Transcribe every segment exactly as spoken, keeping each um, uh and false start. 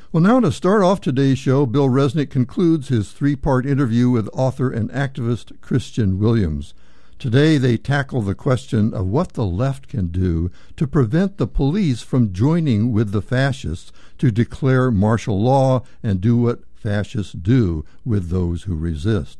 Well, now to start off today's show, Bill Resnick concludes his three-part interview with author and activist Christian Williams. Today they tackle the question of what the left can do to prevent the police from joining with the fascists to declare martial law and do what fascists do with those who resist.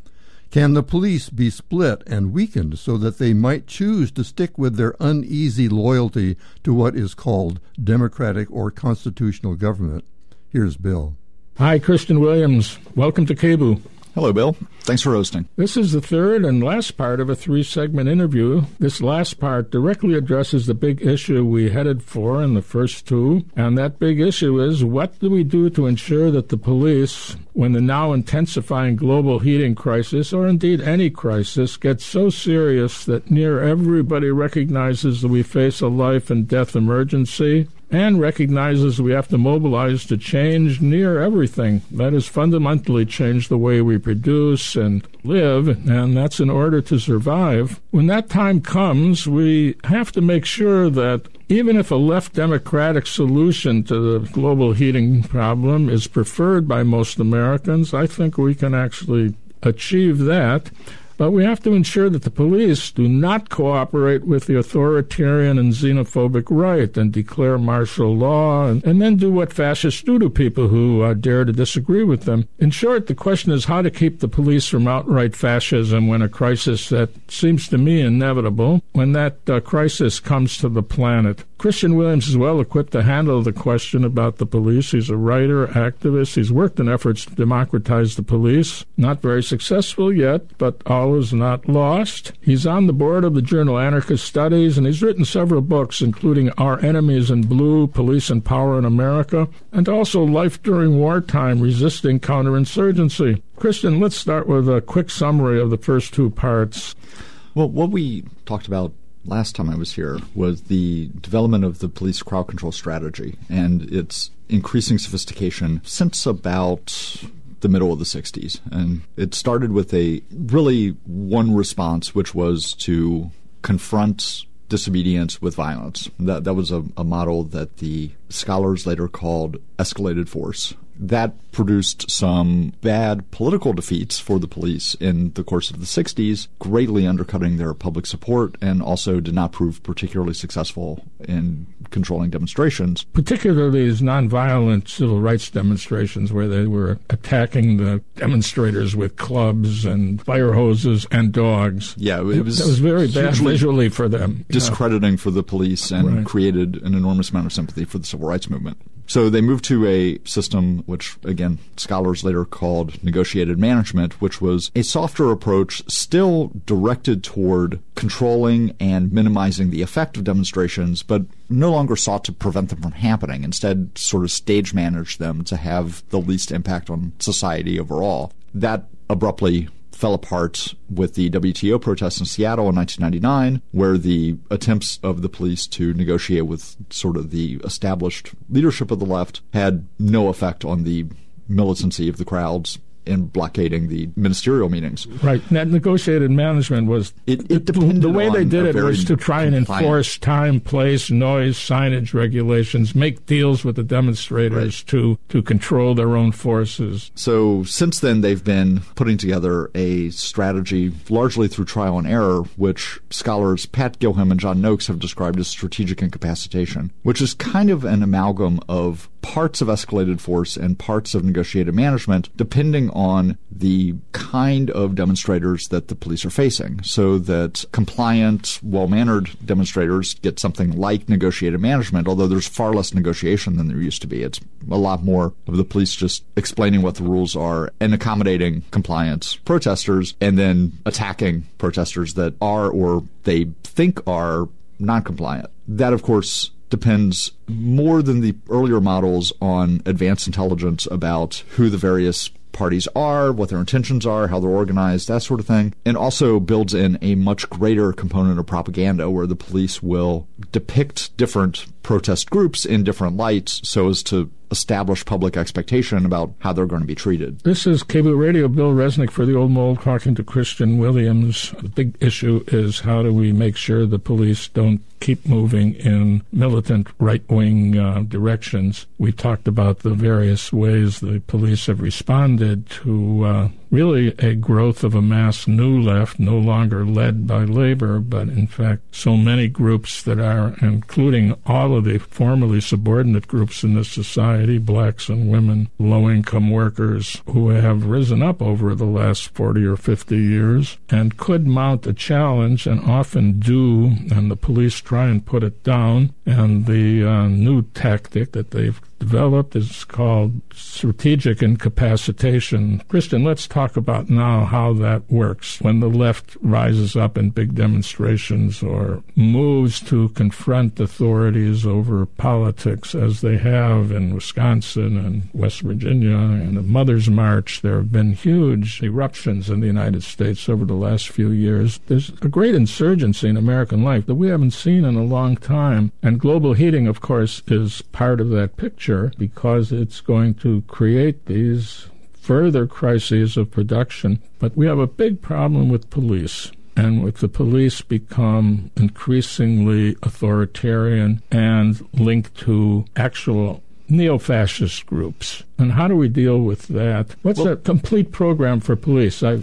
Can the police be split and weakened so that they might choose to stick with their uneasy loyalty to what is called democratic or constitutional government? Here's Bill. Hi, Christian Williams. Welcome to K B U. Hello, Bill. Thanks for hosting. This is the third and last part of a three-segment interview. This last part directly addresses the big issue we headed for in the first two, and that big issue is what do we do to ensure that the police, when the now intensifying global heating crisis, or indeed any crisis, gets so serious that near everybody recognizes that we face a life and death emergency, and recognizes we have to mobilize to change near everything. That is, fundamentally change the way we produce and live, and that's in order to survive. When that time comes, we have to make sure that even if a left democratic solution to the global heating problem is preferred by most Americans, I think we can actually achieve that. But we have to ensure that the police do not cooperate with the authoritarian and xenophobic right and declare martial law and, and then do what fascists do to people who uh, dare to disagree with them. In short, the question is how to keep the police from outright fascism when a crisis that seems to me inevitable, when that uh, crisis comes to the planet. Christian Williams is well equipped to handle the question about the police. He's a writer, activist. He's worked in efforts to democratize the police. Not very successful yet, but always not lost. He's on the board of the journal Anarchist Studies, and he's written several books, including Our Enemies in Blue, Police and Power in America, and also Life During Wartime, Resisting Counterinsurgency. Christian, let's start with a quick summary of the first two parts. Well, what we talked about last time I was here was the development of the police crowd control strategy and its increasing sophistication since about the middle of the sixties. And it started with a really one response, which was to confront disobedience with violence. That that was a, a model that the scholars later called escalated force. That produced some bad political defeats for the police in the course of the sixties, greatly undercutting their public support, and also did not prove particularly successful in controlling demonstrations. Particularly these nonviolent civil rights demonstrations where they were attacking the demonstrators with clubs and fire hoses and dogs. Yeah, it was, it was very bad visually for them. Discrediting yeah. for the police and right. created an enormous amount of sympathy for the civil rights movement. So they moved to a system which, again, scholars later called negotiated management, which was a softer approach still directed toward controlling and minimizing the effect of demonstrations, but no longer sought to prevent them from happening. Instead, sort of stage managed them to have the least impact on society overall. That abruptly fell apart with the W T O protests in Seattle in nineteen ninety-nine, where the attempts of the police to negotiate with sort of the established leadership of the left had no effect on the militancy of the crowds in blockading the ministerial meetings. Right. And that negotiated management was... It, it depended The way on they did it was to try and compliant. enforce time, place, noise, signage regulations, make deals with the demonstrators right. to, to control their own forces. So since then, they've been putting together a strategy largely through trial and error, which scholars Pat Gilham and John Noakes have described as strategic incapacitation, which is kind of an amalgam of parts of escalated force and parts of negotiated management, depending on the kind of demonstrators that the police are facing, so that compliant, well-mannered demonstrators get something like negotiated management, although there's far less negotiation than there used to be. It's a lot more of the police just explaining what the rules are and accommodating compliant protesters and then attacking protesters that are or they think are non-compliant. That, of course, depends more than the earlier models on advanced intelligence about who the various parties are, what their intentions are, how they're organized, that sort of thing, and also builds in a much greater component of propaganda where the police will depict different protest groups in different lights so as to established public expectation about how they're going to be treated. This is K B O Radio, Bill Resnick for the Old Mole talking to Christian Williams. The big issue is how do we make sure the police don't keep moving in militant right-wing uh, directions. We talked about the various ways the police have responded to uh, really a growth of a mass new left, no longer led by labor, but in fact so many groups that are, including all of the formerly subordinate groups in this society, blacks and women, low-income workers, who have risen up over the last forty or fifty years and could mount a challenge, and often do, and the police try and put it down. And the uh, new tactic that they've developed is called strategic incapacitation. Christian, let's talk about now how that works when the left rises up in big demonstrations or moves to confront authorities over politics, as they have in Wisconsin and West Virginia and the Mother's March. There have been huge eruptions in the United States over the last few years. There's a great insurgency in American life that we haven't seen in a long time, and global heating, of course, is part of that picture, because it's going to create these further crises of production. But we have a big problem with police, and with the police become increasingly authoritarian and linked to actual neo-fascist groups. And how do we deal with that? What's well, a complete program for police? I,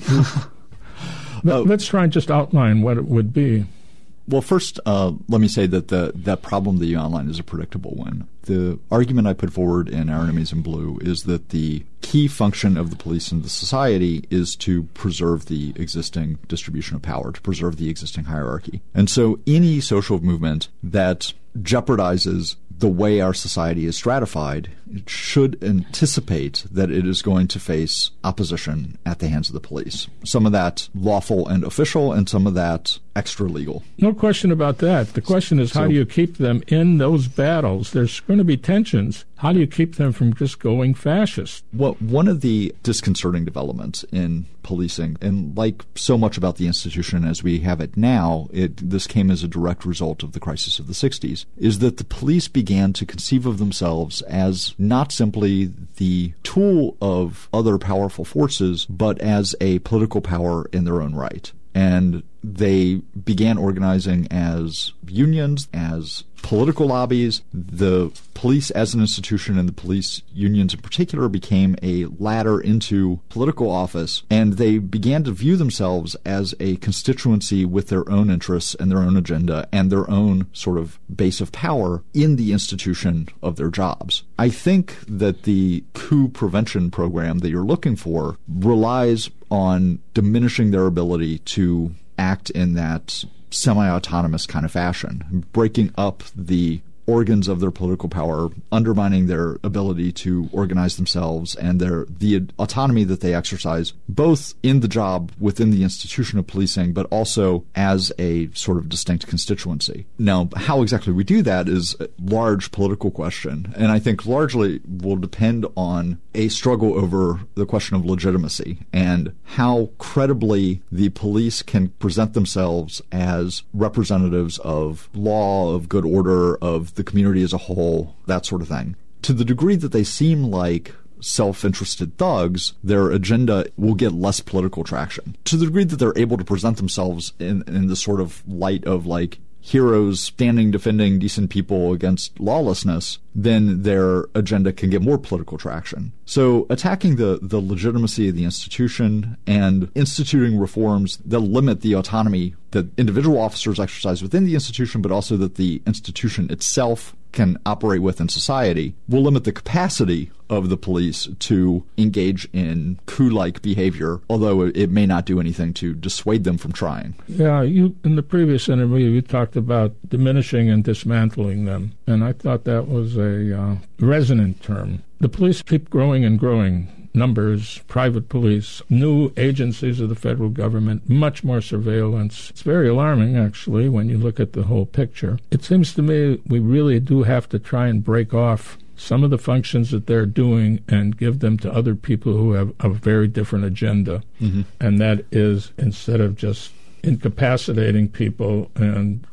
let's try and just outline what it would be. Well, first, uh, let me say that the that problem that you outlined is a predictable one. The argument I put forward in Our Enemies in Blue is that the key function of the police in the society is to preserve the existing distribution of power, to preserve the existing hierarchy. And so any social movement that jeopardizes the way our society is stratified should anticipate that it is going to face opposition at the hands of the police. Some of that lawful and official, and some of that extra legal. No question about that. The question is, how so, do you keep them in those battles? There's going to be tensions. How do you keep them from just going fascist? Well, one of the disconcerting developments in policing, and like so much about the institution as we have it now, it, this came as a direct result of the crisis of the sixties, is that the police began to conceive of themselves as not simply the tool of other powerful forces, but as a political power in their own right. And they began organizing as unions, as political lobbies. The police as an institution, and the police unions in particular, became a ladder into political office, and they began to view themselves as a constituency with their own interests and their own agenda and their own sort of base of power in the institution of their jobs. I think that the coup prevention program that you're looking for relies on diminishing their ability to act in that semi-autonomous kind of fashion, breaking up the organs of their political power, undermining their ability to organize themselves and their the autonomy that they exercise, both in the job within the institution of policing, but also as a sort of distinct constituency. Now, how exactly we do that is a large political question, and I think largely will depend on a struggle over the question of legitimacy and how credibly the police can present themselves as representatives of law, of good order, of the community as a whole, that sort of thing. To the degree that they seem like self-interested thugs, their agenda will get less political traction. To the degree that they're able to present themselves in, in the sort of light of like heroes standing defending decent people against lawlessness, then their agenda can get more political traction. So attacking the, the legitimacy of the institution and instituting reforms that limit the autonomy that individual officers exercise within the institution, but also that the institution itself can operate with in society, will limit the capacity of the police to engage in coup-like behavior, although it may not do anything to dissuade them from trying. Yeah, you in the previous interview, you talked about diminishing and dismantling them, and I thought that was a uh, resonant term. The police keep growing and growing. Numbers, private police, new agencies of the federal government, much more surveillance. It's very alarming, actually, when you look at the whole picture. It seems to me we really do have to try and break off some of the functions that they're doing and give them to other people who have a very different agenda. Mm-hmm. And that is, instead of just incapacitating people and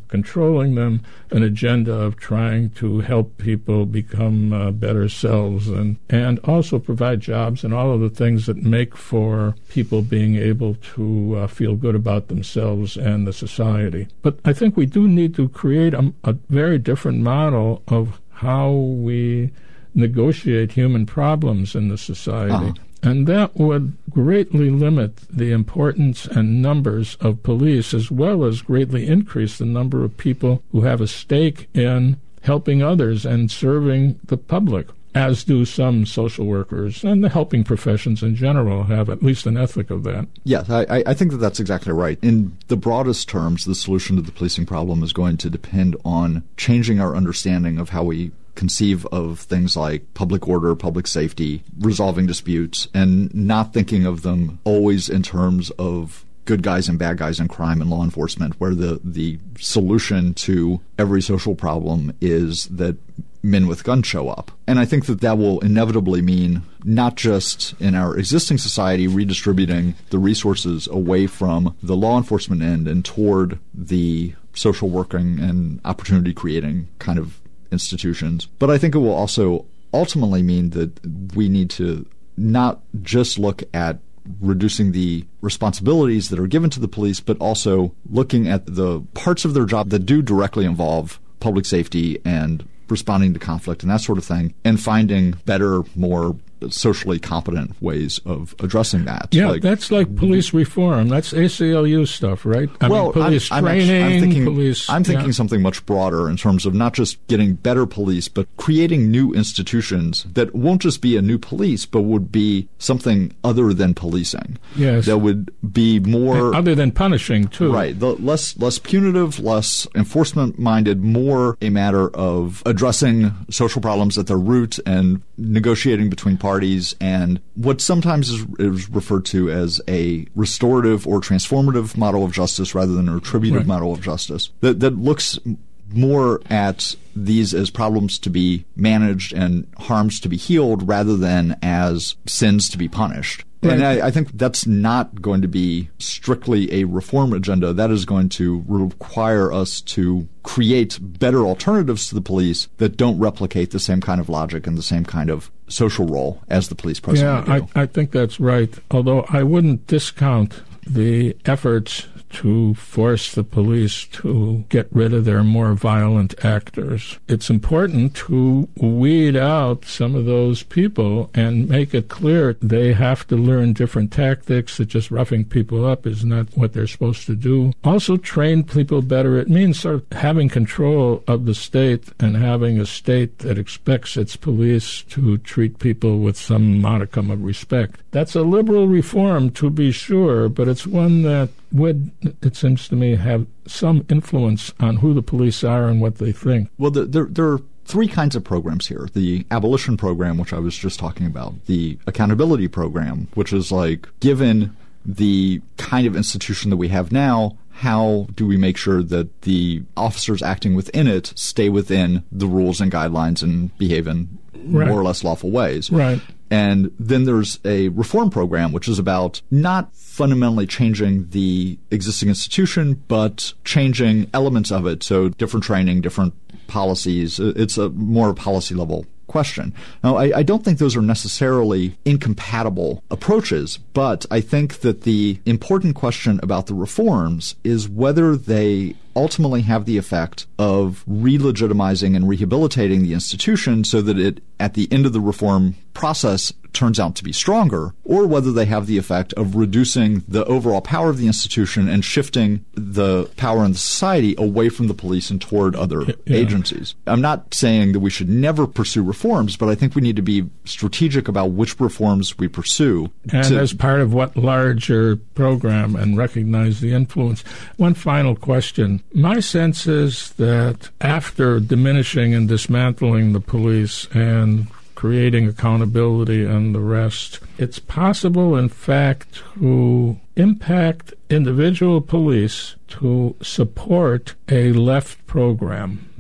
controlling them, an agenda of trying to help people become uh, better selves and, and also provide jobs and all of the things that make for people being able to uh, feel good about themselves and the society. But I think we do need to create a, a very different model of how we negotiate human problems in the society. Uh-huh. And that would greatly limit the importance and numbers of police, as well as greatly increase the number of people who have a stake in helping others and serving the public, as do some social workers, and the helping professions in general have at least an ethic of that. Yes, I, I think that that's exactly right. In the broadest terms, the solution to the policing problem is going to depend on changing our understanding of how we conceive of things like public order, public safety, resolving disputes, and not thinking of them always in terms of good guys and bad guys in crime and law enforcement, where the, the solution to every social problem is that men with guns show up. And I think that that will inevitably mean not just in our existing society redistributing the resources away from the law enforcement end and toward the social working and opportunity creating kind of institutions, but I think it will also ultimately mean that we need to not just look at reducing the responsibilities that are given to the police, but also looking at the parts of their job that do directly involve public safety and responding to conflict and that sort of thing, and finding better, more socially competent ways of addressing that. Yeah, like, that's like police reform. That's A C L U stuff, right? I well, mean, police I'm, training, I'm, actually, I'm thinking, police... I'm thinking yeah. something much broader in terms of not just getting better police, but creating new institutions that won't just be a new police, but would be something other than policing. Yes. That would be more... And other than punishing, too. Right. The less, less punitive, less enforcement-minded, more a matter of addressing social problems at their root and negotiating between parties, and what sometimes is, is referred to as a restorative or transformative model of justice rather than a retributive right. model of justice that, that looks more at these as problems to be managed and harms to be healed rather than as sins to be punished. Right. And I, I think that's not going to be strictly a reform agenda. That is going to require us to create better alternatives to the police that don't replicate the same kind of logic and the same kind of social role as the police presently yeah, do. I, I think that's right, although I wouldn't discount the efforts to force the police to get rid of their more violent actors. It's important to weed out some of those people and make it clear they have to learn different tactics, that just roughing people up is not what they're supposed to do. Also train people better. It means sort of having control of the state and having a state that expects its police to treat people with some modicum of respect. That's a liberal reform, to be sure, but it's one that would, it seems to me, have some influence on who the police are and what they think. Well, there, there, there are three kinds of programs here. The abolition program, which I was just talking about. The accountability program, which is like, given the kind of institution that we have now, how do we make sure that the officers acting within it stay within the rules and guidelines and behave in right. more or less lawful ways? Right. And then there's a reform program, which is about not fundamentally changing the existing institution, but changing elements of it. So different training, different policies. It's a more policy level question. Now, I, I don't think those are necessarily incompatible approaches, but I think that the important question about the reforms is whether they ultimately have the effect of re-legitimizing and rehabilitating the institution so that it, at the end of the reform process, turns out to be stronger, or whether they have the effect of reducing the overall power of the institution and shifting the power in the society away from the police and toward other yeah. agencies. I'm not saying that we should never pursue reforms, but I think we need to be strategic about which reforms we pursue. And to, as part of what larger program, and recognize the influence. One final question. My sense is that after diminishing and dismantling the police and creating accountability and the rest, it's possible, in fact, to impact individual police to support a left program.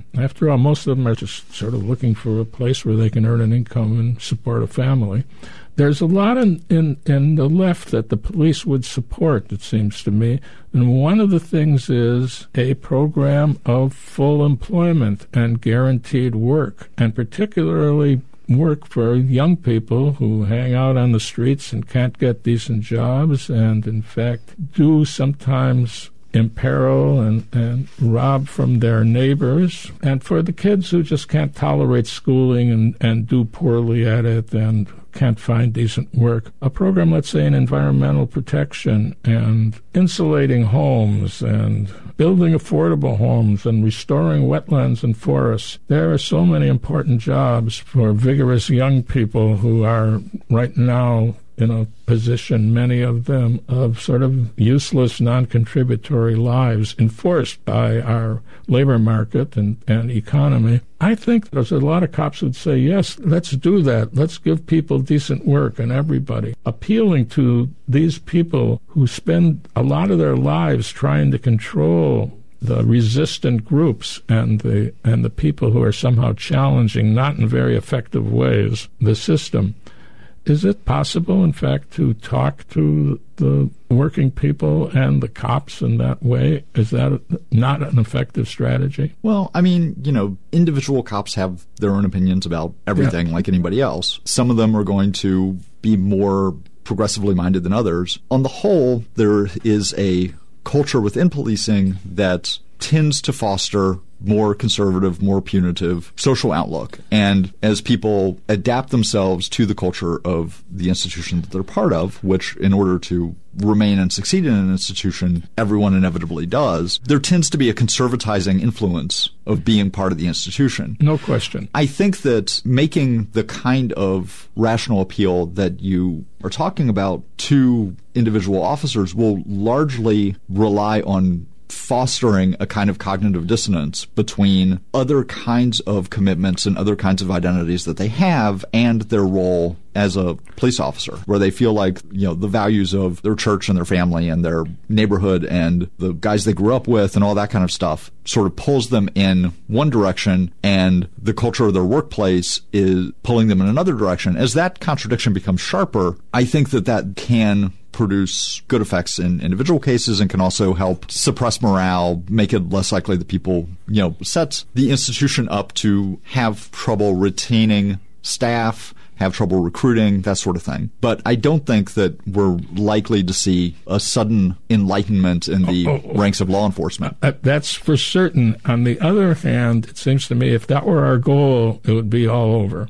After all, most of them are just sort of looking for a place where they can earn an income and support a family. There's a lot in, in, in the left that the police would support, it seems to me. And one of the things is a program of full employment and guaranteed work, and particularly work for young people who hang out on the streets and can't get decent jobs and, in fact, do sometimes imperil and, and rob from their neighbors, and for the kids who just can't tolerate schooling and, and do poorly at it and can't find decent work. A program, let's say, in environmental protection and insulating homes and building affordable homes and restoring wetlands and forests. There are so many important jobs for vigorous young people who are right now in a position, many of them, of sort of useless, non-contributory lives enforced by our labor market and, and economy. I think there's a lot of cops would say, yes, let's do that. Let's give people decent work, and everybody. Appealing to these people who spend a lot of their lives trying to control the resistant groups and the and the people who are somehow challenging, not in very effective ways, the system. Is it possible, in fact, to talk to the working people and the cops in that way? Is that not an effective strategy? Well, I mean, you know, individual cops have their own opinions about everything, yeah, like anybody else. Some of them are going to be more progressively minded than others. On the whole, there is a culture within policing that tends to foster more conservative, more punitive social outlook. And as people adapt themselves to the culture of the institution that they're part of, which in order to remain and succeed in an institution, everyone inevitably does, there tends to be a conservatizing influence of being part of the institution. No question. I think that making the kind of rational appeal that you are talking about to individual officers will largely rely on fostering a kind of cognitive dissonance between other kinds of commitments and other kinds of identities that they have and their role as a police officer, where they feel like, you know, the values of their church and their family and their neighborhood and the guys they grew up with and all that kind of stuff sort of pulls them in one direction, and the culture of their workplace is pulling them in another direction. As that contradiction becomes sharper, I think that that can produce good effects in individual cases and can also help suppress morale, make it less likely that people, you know, sets the institution up to have trouble retaining staff, have trouble recruiting, that sort of thing. But I don't think that we're likely to see a sudden enlightenment in the oh, oh, ranks of law enforcement. Uh, that's for certain. On the other hand, it seems to me if that were our goal, it would be all over.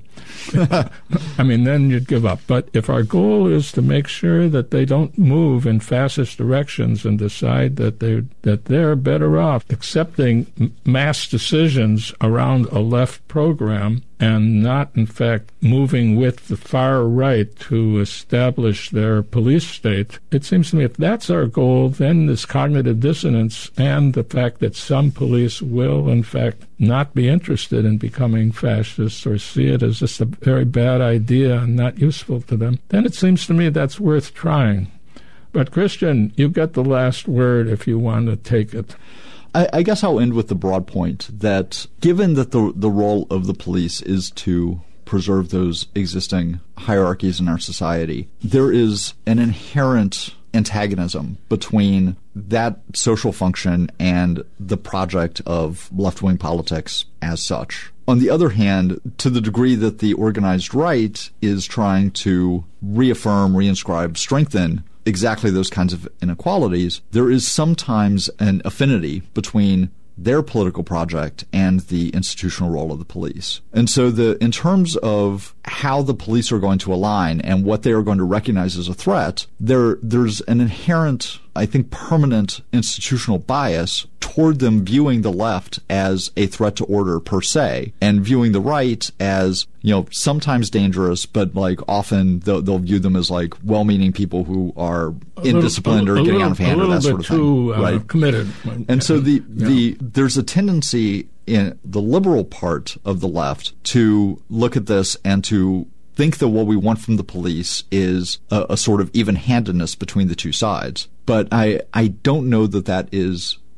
I mean, then you'd give up. But if our goal is to make sure that they don't move in fascist directions and decide that they that they're better off accepting mass decisions around a left program and not, in fact, moving with the far right to establish their police state, it seems to me if that's our goal, then this cognitive dissonance and the fact that some police will, in fact, not be interested in becoming fascists or see it as just a very bad idea and not useful to them, then it seems to me that's worth trying. But, Christian, you've got the last word if you want to take it. I, I guess I'll end with the broad point that given that the the role of the police is to preserve those existing hierarchies in our society, there is an inherent antagonism between that social function and the project of left-wing politics as such. On the other hand, to the degree that the organized right is trying to reaffirm, reinscribe, strengthen exactly those kinds of inequalities, there is sometimes an affinity between their political project and the institutional role of the police. And so the in terms of how the police are going to align and what they are going to recognize as a threat, there there's an inherent, I think, permanent institutional bias toward them viewing the left as a threat to order per se, and viewing the right as, you know, sometimes dangerous, but like often they'll, they'll view them as like well-meaning people who are indisciplined little, or getting little, out of hand or that sort of too, thing. Uh, right? Committed. And so the yeah. the there's a tendency in the liberal part of the left to look at this and to think that what we want from the police is a, a sort of even-handedness between the two sides. But I I don't know that that is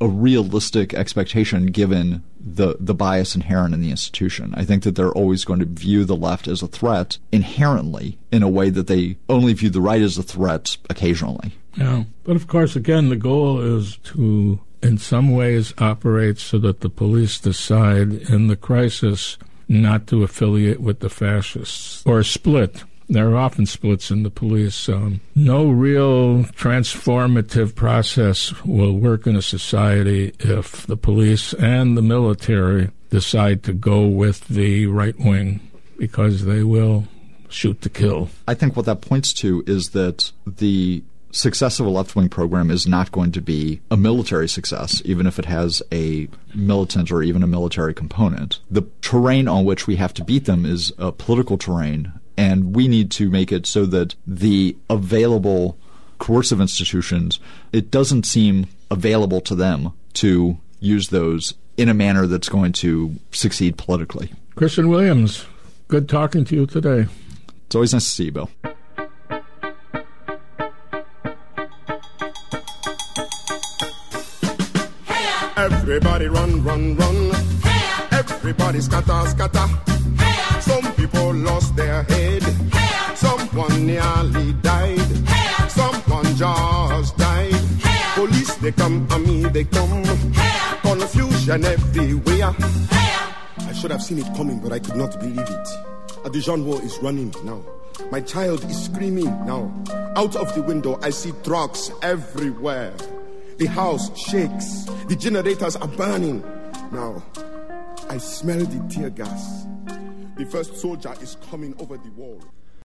a realistic expectation given the, the bias inherent in the institution. I think that they're always going to view the left as a threat inherently in a way that they only view the right as a threat occasionally. Yeah. But of course, again, the goal is to, in some ways, operate so that the police decide in the crisis not to affiliate with the fascists or split. There are often splits in the police. Um, no real transformative process will work in a society if the police and the military decide to go with the right wing, because they will shoot to kill. I think what that points to is that the success of a left-wing program is not going to be a military success, even if it has a militant or even a military component. The terrain on which we have to beat them is a political terrain, and we need to make it so that the available coercive institutions, it doesn't seem available to them to use those in a manner that's going to succeed politically. Christian Williams, good talking to you today. It's always nice to see you, Bill. Everybody run, run, run. Hey-ya. Everybody scatter, scatter. Hey-ya. Some people lost their head. Hey-ya. Someone nearly died. Hey-ya. Someone just died. Hey-ya. Police, they come, army, they come. Hey-ya. Confusion everywhere. Hey-ya. I should have seen it coming, but I could not believe it. Adijan war is running now. My child is screaming now. Out of the window, I see trucks everywhere. The house shakes. The generators are burning. Now, I smell the tear gas. The first soldier is coming over the wall.